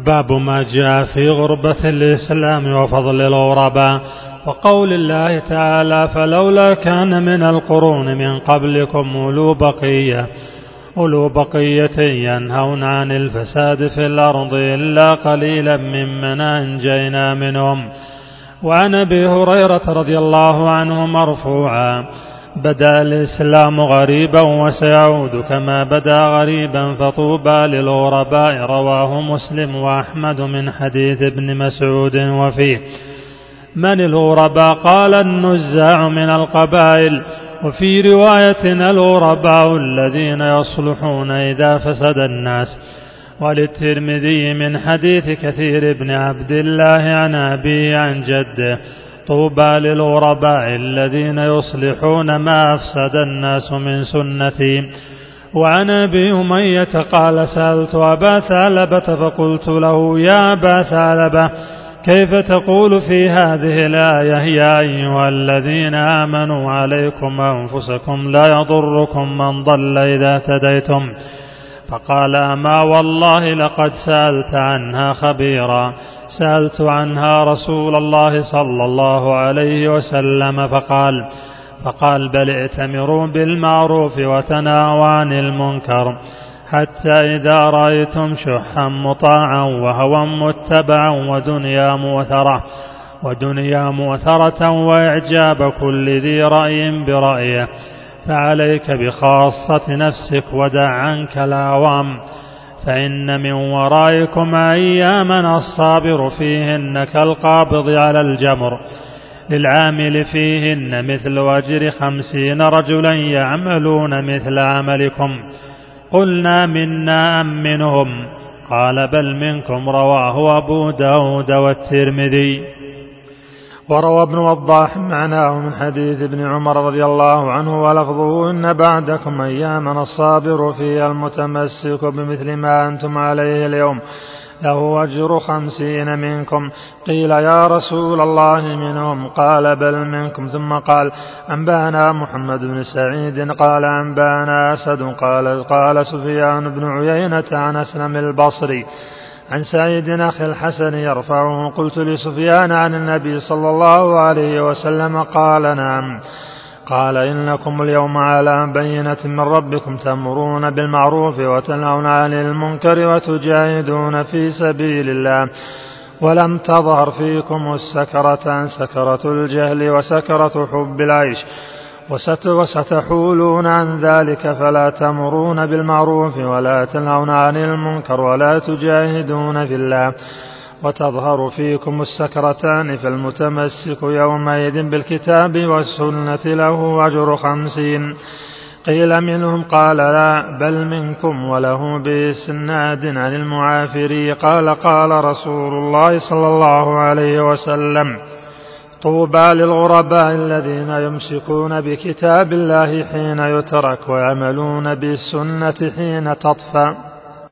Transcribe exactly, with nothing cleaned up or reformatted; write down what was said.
باب ما جاء في غربة الإسلام وفضل الغرباء، وقول الله تعالى: فلولا كان من القرون من قبلكم أولو بقية أولو بقية ينهون عن الفساد في الأرض إلا قليلا ممن أنجينا منهم. وعن أبي هريرة رضي الله عنه مرفوعا: بدأ الإسلام غريبا وسيعود كما بدأ غريبا فطوبى للغرباء. رواه مسلم وأحمد من حديث ابن مسعود. وفيه: من الغرباء؟ قال: النزاع من القبائل. وفي رواية: الغرباء الذين يصلحون إذا فسد الناس. وللترمذي من حديث كثير بن عبد الله عن أبيه عن جده: طوبى للغرباء الذين يصلحون ما أفسد الناس من سنتي. وعن أبي أمية قال: سألت أبا ثعلبة فقلت له: يا أبا ثعلبة، كيف تقول في هذه الآية: يا أيها الذين آمنوا عليكم أنفسكم لا يضركم من ضل إذا اهتديتم؟ فقال: أما والله لقد سألت عنها خبيرا، سألت عنها رسول الله صلى الله عليه وسلم فقال فقال بل ائتمروا بالمعروف وتناهوا عن المنكر، حتى إذا رأيتم شحا مطاعا وهوى متبعا ودنيا مؤثرة ودنيا مؤثرة وإعجاب كل ذي رأي برأيه، فعليك بخاصة نفسك ودع عنك العوام، فإن من ورائكم أياما الصابر فيهن كالقابض على الجمر، للعامل فيهن مثل أجر خمسين رجلا يعملون مثل عملكم. قلنا: منا أم منهم؟ قال: بل منكم. رواه أبو داود والترمذي. وروى ابن وضاح معناه من حديث ابن عمر رضي الله عنه ولفظه: إن بعدكم أياما الصابر فيها المتمسك بمثل ما أنتم عليه اليوم له أجر خمسين منكم. قيل: يا رسول الله منهم؟ قال: بل منكم. ثم قال: أنبانا محمد بن سعيد قال: أنبانا أسد قال قال سفيان بن عيينة عن أسلم البصري عن سعيد أخي الحسن يرفعه: قلت لسفيان عن النبي صلى الله عليه وسلم؟ قال: نعم. قال: إنكم اليوم على بينة من ربكم، تأمرون بالمعروف وتنهون عن المنكر وتجاهدون في سبيل الله، ولم تظهر فيكم السكرة سكرة الجهل وسكرة حب العيش، وستحولون عن ذلك، فلا تأمرون بالمعروف ولا تنهون عن المنكر ولا تجاهدون في الله، وتظهر فيكم السكرتان، فالمتمسك يومئذ بالكتاب والسنة له أجر خمسين. قيل: منهم؟ قال: لا، بل منكم. وله بإسناد عن المعافري قال: قال رسول الله صلى الله عليه وسلم: طوبى للغرباء الذين يمسكون بكتاب الله حين يترك ويعملون بالسنة حين تطفى.